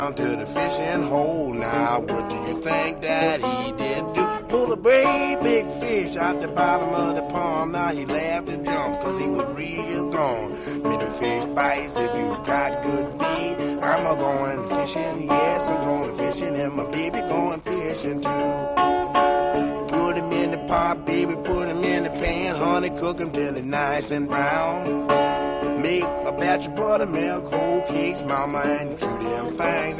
to the fishing hole. Now, what do you think that he did do? Pull a great big fish out the bottom of the pond. Now he laughed and jumped, cause he was real gone. Middle fish bites if you got good bait. I'm a going fishing, yes, I'm going fishing, and my baby going fishing too. Put him in the pot, baby, put him in the pan. Honey, cook him till he's nice and brown. Make a batch of buttermilk, whole cakes, mama, and chew them things